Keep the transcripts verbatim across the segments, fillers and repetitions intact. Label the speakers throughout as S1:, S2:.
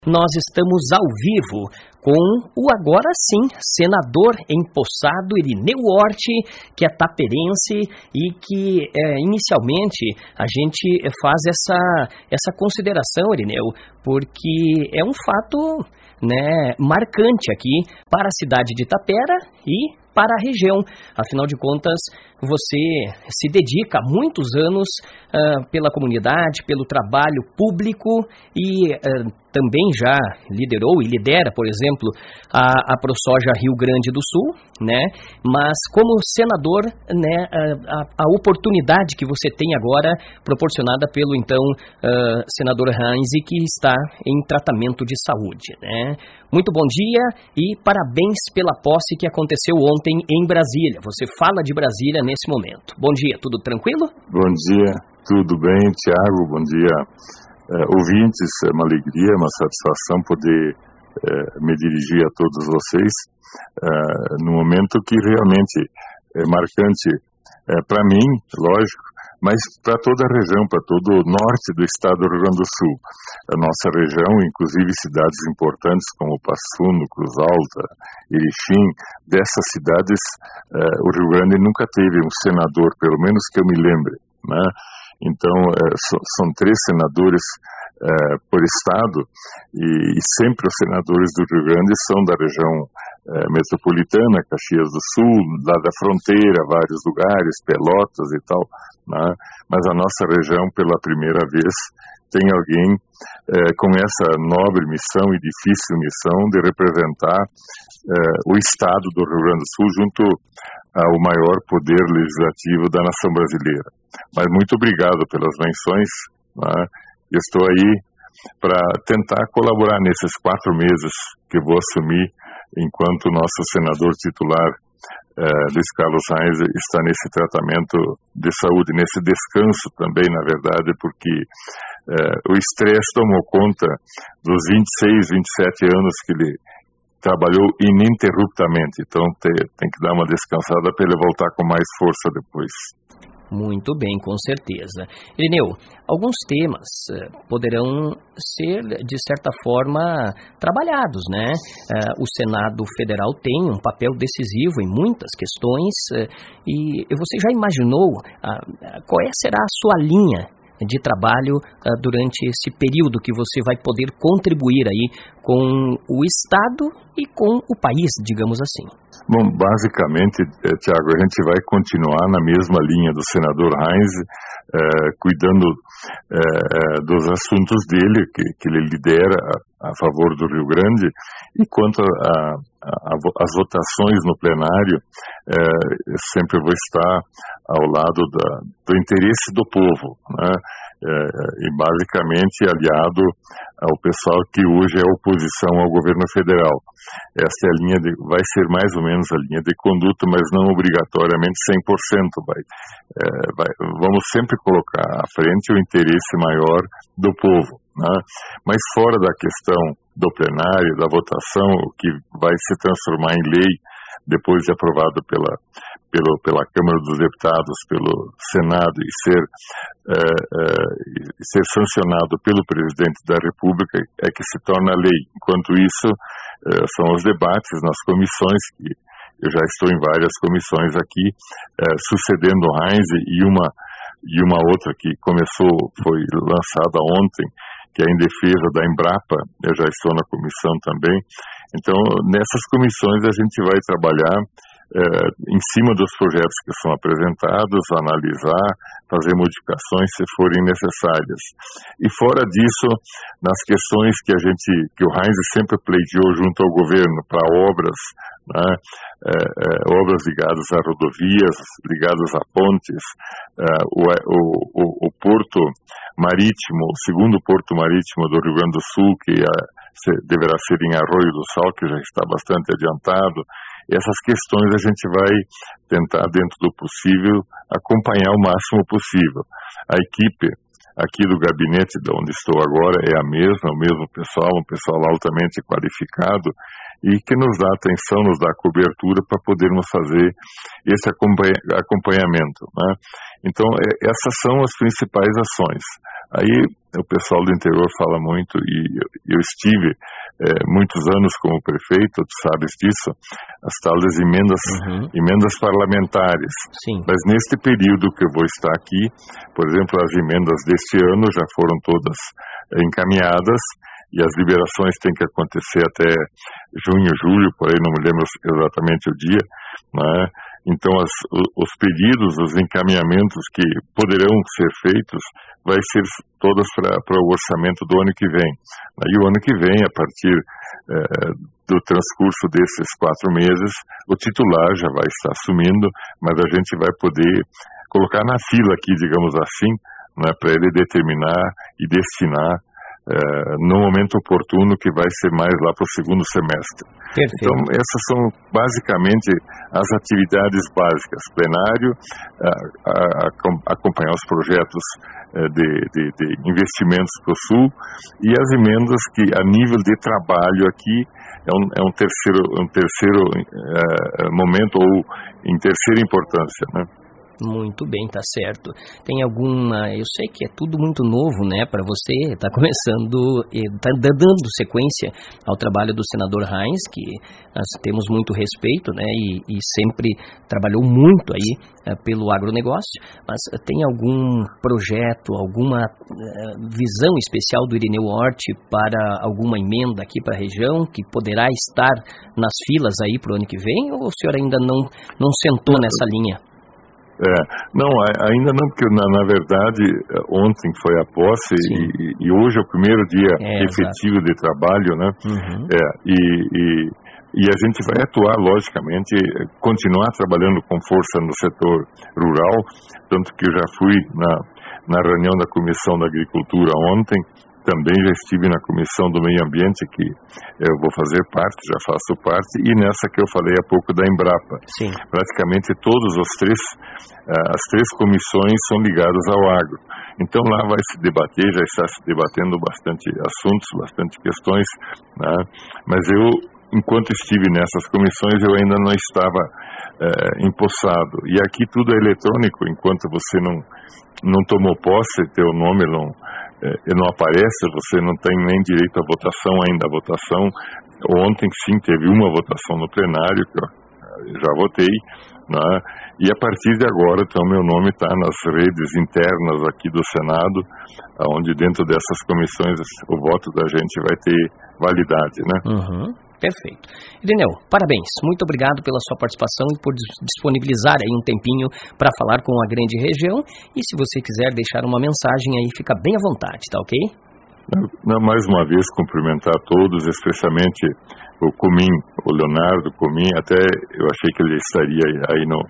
S1: Nós estamos ao vivo com o agora sim senador empossado Irineu Orti, que é taperense e que é, inicialmente a gente faz essa, essa consideração, Irineu, porque é um fato, né, marcante aqui para a cidade de Tapera e para a região. Afinal de contas, você se dedica há muitos anos uh, pela comunidade, pelo trabalho público e uh, também já liderou e lidera, por exemplo, a, a ProSoja Rio Grande do Sul, né? Mas como senador, né, a, a oportunidade que você tem agora, proporcionada pelo então uh, senador Heinze, que está em tratamento de saúde, né? Muito bom dia e parabéns pela posse que aconteceu ontem em Brasília. Você fala de Brasília nesse momento. Bom dia, tudo tranquilo?
S2: Bom dia, tudo bem, Tiago? Bom dia, uh, ouvintes. É uma alegria, uma satisfação poder uh, me dirigir a todos vocês uh, no momento que realmente é marcante uh, para mim, lógico, mas para toda a região, para todo o norte do estado do Rio Grande do Sul. A nossa região, inclusive cidades importantes como Passo Fundo, Cruz Alta, Erechim, dessas cidades, eh, o Rio Grande nunca teve um senador, pelo menos que eu me lembre, né? Então, eh, so, são três senadores eh, por estado e, e sempre os senadores do Rio Grande são da região eh, metropolitana, Caxias do Sul, lá da fronteira, vários lugares, Pelotas e tal, né? Mas a nossa região, pela primeira vez, tem alguém eh, com essa nobre missão e difícil missão de representar eh, o estado do Rio Grande do Sul junto ao maior poder legislativo da nação brasileira. Mas muito obrigado pelas menções, né? Estou aí para tentar colaborar nesses quatro meses que vou assumir enquanto o nosso senador titular Uh, Luiz Carlos Heinze está nesse tratamento de saúde, nesse descanso também, na verdade, porque uh, o estresse tomou conta dos vinte e seis, vinte e sete anos que ele trabalhou ininterruptamente, então te, tem que dar uma descansada para ele voltar com mais força depois.
S1: Muito bem, com certeza. Irineu, alguns temas uh, poderão ser, de certa forma, trabalhados, né? Uh, o Senado Federal tem um papel decisivo em muitas questões uh, e você já imaginou uh, qual é, será a sua linha de trabalho uh, durante esse período que você vai poder contribuir aí com o Estado e com o país, digamos assim?
S2: Bom, basicamente, eh, Tiago, a gente vai continuar na mesma linha do senador Heinze, eh, cuidando eh, dos assuntos dele, que, que ele lidera a, a favor do Rio Grande, e quanto às votações no plenário, eh, eu sempre vou estar ao lado da, do interesse do povo, né? É, e basicamente aliado ao pessoal que hoje é oposição ao governo federal. Essa é a linha de, vai ser mais ou menos a linha de conduta, mas não obrigatoriamente cem por cento. Vai, é, vai, vamos sempre colocar à frente o interesse maior do povo, né? Mas fora da questão do plenário, da votação, que vai se transformar em lei depois de aprovado pela Pelo, pela Câmara dos Deputados, pelo Senado e ser, é, é, ser sancionado pelo Presidente da República, é que se torna lei. Enquanto isso, é, são os debates nas comissões, que eu já estou em várias comissões aqui, é, sucedendo o Heinze, e uma, e uma outra que começou, foi lançada ontem, que é em defesa da Embrapa. Eu já estou na comissão também. Então, nessas comissões a gente vai trabalhar É, em cima dos projetos que são apresentados, analisar, fazer modificações se forem necessárias. E fora disso, nas questões que a gente, que o Heinze sempre pleiteou junto ao governo para obras, né, é, é, obras ligadas a rodovias, ligadas a pontes, é, o, o, o porto marítimo, o segundo porto marítimo do Rio Grande do Sul, que é, se, deverá ser em Arroio do Sal, que já está bastante adiantado. Essas questões a gente vai tentar, dentro do possível, acompanhar o máximo possível. A equipe aqui do gabinete de onde estou agora é a mesma, o mesmo pessoal, um pessoal altamente qualificado e que nos dá atenção, nos dá cobertura para podermos fazer esse acompanhamento, né? Então, essas são as principais ações. Aí o pessoal do interior fala muito, e eu estive é, muitos anos como prefeito, tu sabes disso, as tais emendas, uhum. emendas parlamentares.
S1: Sim.
S2: Mas neste período que eu vou estar aqui, por exemplo, as emendas deste ano já foram todas encaminhadas, e as liberações têm que acontecer até junho, julho, por aí não me lembro exatamente o dia, né? Então as, os pedidos, os encaminhamentos que poderão ser feitos, vai ser todos para o orçamento do ano que vem. Aí o ano que vem, a partir eh, do transcurso desses quatro meses, o titular já vai estar assumindo, mas a gente vai poder colocar na fila aqui, digamos assim, né, para ele determinar e destinar Uh, no momento oportuno, que vai ser mais lá para o segundo semestre.
S1: Perfeito.
S2: Então, essas são basicamente as atividades básicas. Plenário, uh, a, a, acompanhar os projetos uh, de, de, de investimentos para o Sul, e as emendas que, a nível de trabalho aqui, é um, é um terceiro, um terceiro uh, momento, ou em terceira importância, né?
S1: Muito bem, tá certo. Tem alguma, eu sei que é tudo muito novo, né, para você, tá começando, tá dando sequência ao trabalho do senador Heinz, que nós temos muito respeito, né, e, e sempre trabalhou muito aí uh, pelo agronegócio, mas uh, tem algum projeto, alguma uh, visão especial do Irineu Hort para alguma emenda aqui para a região, que poderá estar nas filas aí para o ano que vem, ou o senhor ainda não, não sentou nessa linha?
S2: É, não, ainda não, porque na, na verdade ontem foi a posse e, e hoje é o primeiro dia é, efetivo exato. de trabalho, né? Uhum. É, e, e, e a gente vai atuar, logicamente, continuar trabalhando com força no setor rural, tanto que eu já fui na, na reunião da Comissão da Agricultura ontem. Também já estive na Comissão do Meio Ambiente, que eu vou fazer parte, já faço parte, e nessa que eu falei há pouco da Embrapa.
S1: Sim.
S2: Praticamente todos os três, as três comissões são ligadas ao agro. Então lá vai se debater, já está se debatendo bastante assuntos, bastante questões, né? Mas eu, enquanto estive nessas comissões, eu ainda não estava é, empossado. E aqui tudo é eletrônico, enquanto você não, não tomou posse, teu nome não... ele não aparece, você não tem nem direito à votação ainda. A votação, ontem sim teve uma votação no plenário, que eu já votei, né? E a partir de agora, então, meu nome está nas redes internas aqui do Senado, onde dentro dessas comissões o voto da gente vai ter validade, né?
S1: Uhum. Perfeito. Irineu, parabéns. Muito obrigado pela sua participação e por disponibilizar aí um tempinho para falar com a grande região. E se você quiser deixar uma mensagem aí, fica bem à vontade, tá ok?
S2: Não, mais uma vez, cumprimentar a todos, especialmente o Comim, o Leonardo Comim. Até eu achei que ele estaria aí no,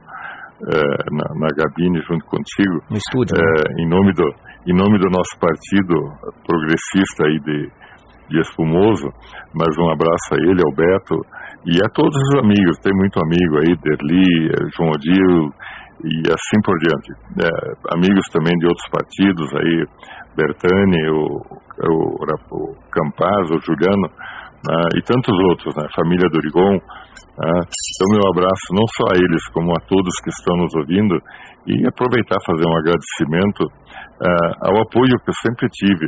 S2: eh, na, na Gabine junto contigo.
S1: No estúdio.
S2: Eh,
S1: né?
S2: em, nome do, em nome do nosso partido progressista aí de... de Espumoso, mas um abraço a ele, ao Beto, e a todos os amigos. Tem muito amigo aí, Derli, João Odil, e assim por diante. É, amigos também de outros partidos aí, Bertani, o, o, o Campaz, o Juliano, né, e tantos outros, né, família do Origon. Né. Então, meu abraço não só a eles, como a todos que estão nos ouvindo, e aproveitar fazer um agradecimento uh, ao apoio que eu sempre tive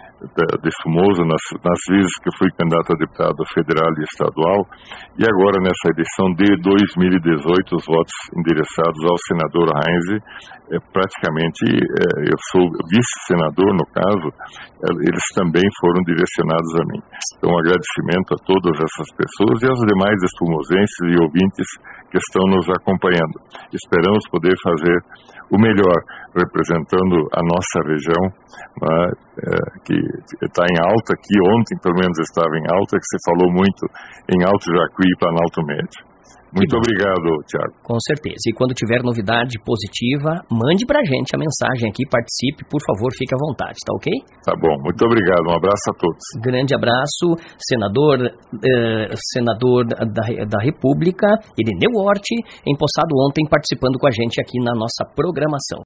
S2: de Espumoso nas, nas vezes que fui candidato a deputado federal e estadual, e agora nessa edição de dois mil e dezoito, os votos endereçados ao senador Heinz, é, praticamente é, eu sou vice-senador no caso, é, eles também foram direcionados a mim. Então um agradecimento a todas essas pessoas e aos demais espumosenses e ouvintes que estão nos acompanhando. Esperamos poder fazer o melhor, representando a nossa região, né, é, que está em alta, que ontem pelo menos estava em alta, que se falou muito em Alto Jacuí e Planalto Médio. Muito obrigado, Tiago.
S1: Com certeza. E quando tiver novidade positiva, mande pra gente a mensagem aqui, participe, por favor, fique à vontade, tá ok?
S2: Tá bom, muito obrigado, um abraço a todos.
S1: Grande abraço, senador, eh, senador da, da República, Irineu Hort, empossado ontem, participando com a gente aqui na nossa programação.